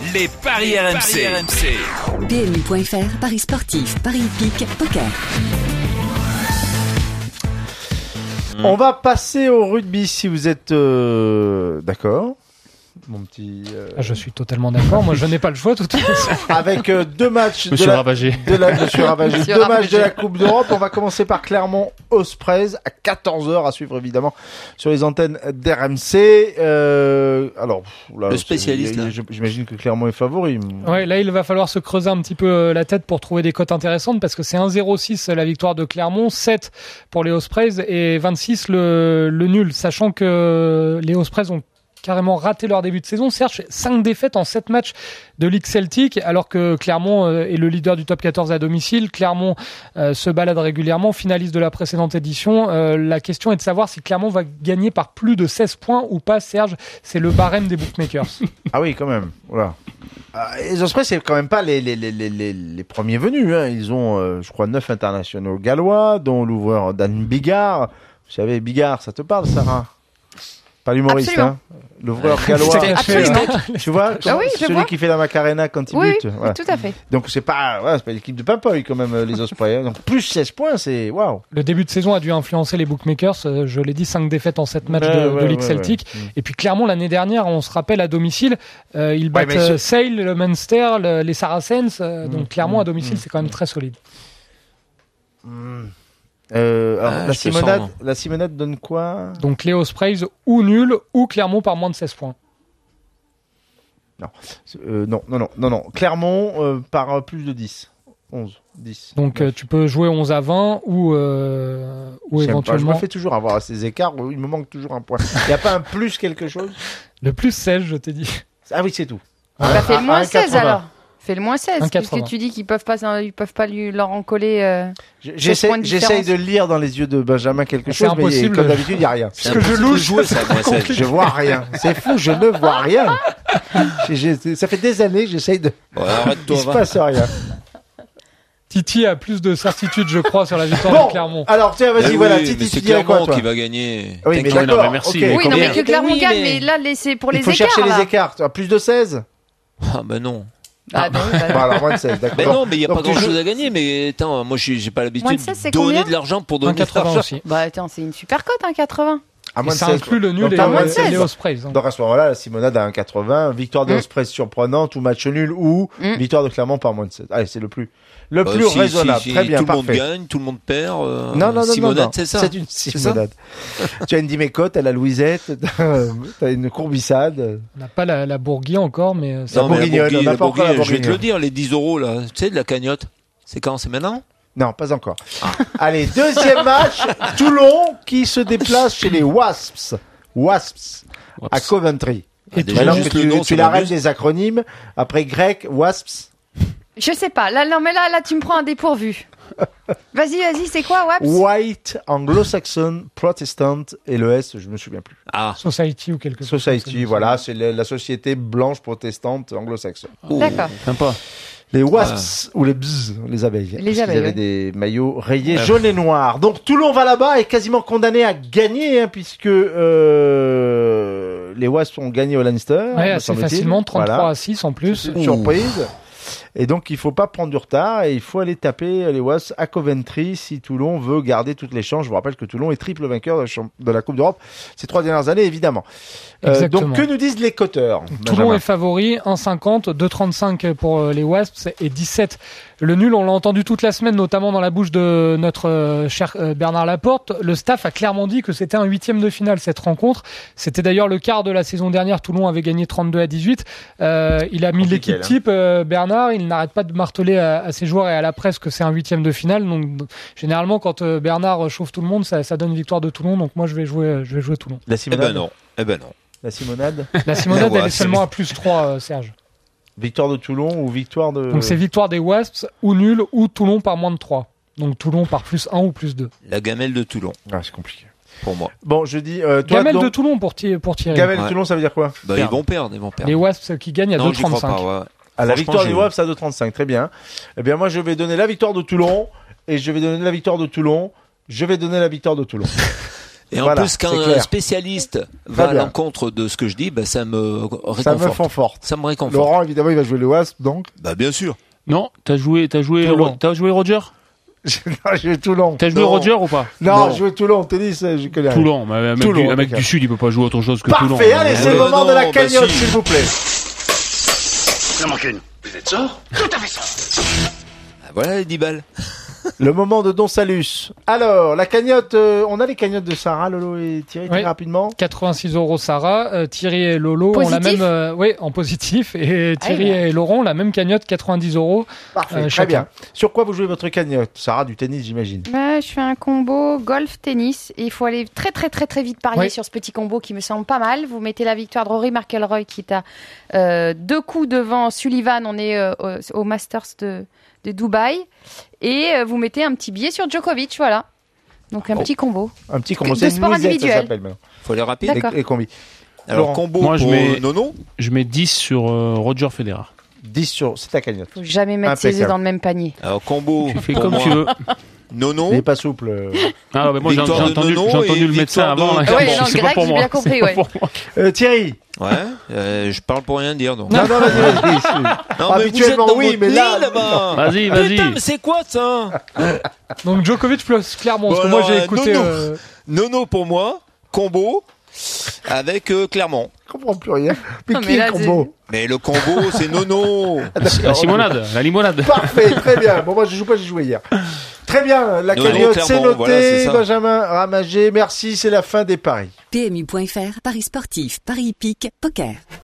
Les paris RMC. PMU.fr, paris sportif, paris hippique, poker. On va passer au rugby si vous êtes d'accord. Mon petit. Je suis totalement d'accord. Moi, je n'ai pas le choix, de toute façon. Avec deux matchs. Monsieur Ravagé. Monsieur Ravagé. Deux matchs de la Coupe d'Europe. On va commencer par Clermont-Ospreys à 14h à suivre évidemment sur les antennes d'RMC. Alors, là, le spécialiste. J'imagine que Clermont est favori. Ouais, là, il va falloir se creuser un petit peu la tête pour trouver des cotes intéressantes parce que c'est 1,06 la victoire de Clermont, 7 pour les Ospreys et 26 le nul, sachant que les Ospreys ont carrément raté leur début de saison. Serge, 5 défaites en 7 matchs de Ligue Celtique, alors que Clermont est le leader du top 14 à domicile. Clermont se balade régulièrement, finaliste de la précédente édition. La question est de savoir si Clermont va gagner par plus de 16 points ou pas, Serge. C'est le barème des bookmakers. Ah oui, quand même. Voilà. Les Ospreys, c'est quand même pas les premiers venus. Hein. Ils ont, je crois, 9 internationaux gallois, dont l'ouvreur Dan Bigard. Vous savez, Bigard, ça te parle, Sarah? Pas l'humoriste, absolument. Hein. L'ouvreur gallois. Absolument. Tu vois, celui qui fait la Macarena quand il bute. Oui, voilà. tout à fait. Donc c'est pas l'équipe de Paimpol quand même, les Ospreys. Hein. Donc plus 16 points, c'est waouh. Le début de saison a dû influencer les bookmakers. Je l'ai dit, 5 défaites en 7 matchs de Ligue Celtique. Ouais. Et puis Clermont, l'année dernière, on se rappelle à domicile, ils battent Sale, le Munster, les Saracens. Donc Clermont à domicile, c'est quand même très solide. Alors, la Simonade donne quoi? Donc les Ospreys ou nul ou Clermont par moins de 16 points. Non. Clermont par plus de 10. 11, 10. Donc tu peux jouer 11 à 20 ou éventuellement... Je me fais toujours avoir à ces écarts, il me manque toujours un point. Il n'y a pas un plus quelque chose? Le plus 16, je t'ai dit. Ah oui, c'est tout. Fais le moins 16 alors. Fais le moins 16, puisque tu dis qu'ils peuvent pas leur en coller. J'essaye de lire dans les yeux de Benjamin quelque chose, mais comme d'habitude, il n'y a rien. Parce que je louche. Je vois rien. C'est fou, je ne vois rien. Ça fait des années que j'essaye de... Arrête-toi, il se passe rien. Titi a plus de certitude, je crois, sur la victoire de Clermont. Alors, tiens, vas-y, voilà. Titi, tu dirais quoi, toi? Qui va gagner. Oui, mais d'accord. Merci. Okay. Oui, non, mais que Clermont gagne, mais là, c'est pour les écarts. Il faut chercher les écarts. Plus de 16? Ah, ben non. Alors, moins de 16, d'accord. Mais non, mais il n'y a pas grand-chose à gagner. Mais attends, moi, j'ai pas l'habitude de donner de l'argent pour donner de l'argent aussi. Bah, attends, c'est une super cote, 1,80. Ça inclut le nul et les Ospreys. Donc à ce moment-là, la Simonade à 1,80, victoire des Ospreys surprenante ou match nul ou victoire de Clermont par moins de 16. Allez, c'est le plus raisonnable. Très bien, tout parfait. Tout le monde gagne, tout le monde perd. Non. Simonade, c'est ça. C'est une Simonade. Tu as une Dimécote, elle a Louisette, t'as une courbissade. On n'a pas la Bourguigne encore, mais... La Bourguignonne, on n'a pas encore la Bourguignonne. Je vais te le dire, les 10 € là, tu sais, de la cagnotte. C'est quand? C'est maintenant? Non, pas encore. Allez, deuxième match, Toulon qui se déplace chez les Wasps à Coventry. Et maintenant que tu l'arrêtes des acronymes, après grec, Wasps. Je sais pas. Là, tu me prends un dépourvu. Vas-y, c'est quoi, Wasps? White, Anglo-Saxon, Protestant, et le S, je me souviens plus. Society ou quelque chose. Society, voilà, c'est la société blanche protestante anglo-saxonne. D'accord. Sympa. Les wasps ou les bzz, les abeilles. Les abeilles. Ils avaient des maillots rayés jaune et noir. Donc Toulon va là-bas et est quasiment condamné à gagner, puisque les wasps ont gagné au Leinster. Ouais, assez facilement, 33-6 en plus. C'est une surprise. Et donc, il faut pas prendre du retard et il faut aller taper les Wasps à Coventry si Toulon veut garder toutes les chances. Je vous rappelle que Toulon est triple vainqueur de la Coupe d'Europe ces 3 dernières années, évidemment. Donc, que nous disent les coteurs? Toulon est favori, 1,50, 2,35 pour les Wasps et 17. Le nul, on l'a entendu toute la semaine, notamment dans la bouche de notre cher Bernard Laporte. Le staff a clairement dit que c'était un 8e de finale, cette rencontre. C'était d'ailleurs le quart de la saison dernière. Toulon avait gagné 32-18. Il a mis l'équipe type, Bernard. Il n'arrête pas de marteler à ses joueurs et à la presse que c'est un 8e de finale. Donc, généralement, quand Bernard chauffe tout le monde, ça donne victoire de Toulon. Donc, moi, je vais jouer Toulon. La Simonade? Eh ben non. La Simonade? La Simonade, elle est seulement à plus 3, Serge. Victoire de Toulon ou victoire de... Donc c'est victoire des Wasps ou nul ou Toulon par moins de 3. Donc Toulon par plus 1 ou plus 2. La gamelle de Toulon. Ah, c'est compliqué. Pour moi. Bon, je dis... gamelle de Toulon pour tirer. Gamelle de Toulon, ça veut dire quoi? Ils vont perdre. Les Wasps qui gagnent à 2,35. À la victoire des Wasps à 2,35, très bien. Eh bien, moi, je vais donner la victoire de Toulon et je vais donner la victoire de Toulon. Je vais donner la victoire de Toulon. Et en plus, qu'un spécialiste va à l'encontre de ce que je dis, ça me réconforte. Ça me conforte. Ça me réconforte. Laurent, évidemment, il va jouer le Wasp, donc. Bien sûr. Non, t'as joué Roger? J'ai joué Toulon. T'as joué Roger ou pas? Non, j'ai joué Toulon, tennis, je connais. Toulon, un mec du Sud, il peut pas jouer autre chose que Toulon. Parfait, allez, c'est le moment de la cagnotte, s'il vous plaît. Il en manque une. Vous êtes sûr? Tout à fait sûr. Voilà les 10 balles. Le moment de Don Salus. Alors, la cagnotte, on a les cagnottes de Sarah, Lolo et Thierry, très rapidement. 86 € Sarah, Thierry et Lolo positif. ont la même, en positif, et Thierry et Laurent ont la même cagnotte, 90 €. Parfait, très bien. Sur quoi vous jouez votre cagnotte? Sarah, du tennis, j'imagine. Je fais un combo golf-tennis, et il faut aller très très très très vite parier sur ce petit combo qui me semble pas mal. Vous mettez la victoire de Rory McIlroy qui est à 2 coups devant Sullivan, on est au Masters de Dubaï, et vous mettez un petit billet sur Djokovic, voilà. Donc un petit combo. Un petit combo, c'est sport individuel. Ça s'appelle maintenant. Faut aller rapide. Les combis. Alors combo moi, Nono. Je mets 10 sur Roger Federer. 10 sur, c'est ta cagnotte. Faut jamais mettre ses œufs dans le même panier. Alors combo. Tu fais comme tu veux. Nono. Il n'est pas souple. Ah, moi j'ai entendu le médecin avant. Ouais, non, le grec, j'ai bien compris, ouais. Thierry. Ouais, je parle pour rien dire, donc. Non, vas-y. Non, habituellement, oui, mais là. Vas-y. Putain, mais c'est quoi ça? Donc Djokovic plus Clermont, parce que moi j'ai écouté. Nono pour moi, combo avec Clermont. Je comprends plus rien. Mais qui est le combo? Mais le combo, c'est Nono. La limonade. Parfait, très bien. Bon, moi je joue pas, j'ai joué hier. Très bien, la cagnotte c'est noté. Voilà, Benjamin Ramagé, merci, c'est la fin des paris. PMU.fr, paris sportif, paris hippique, poker.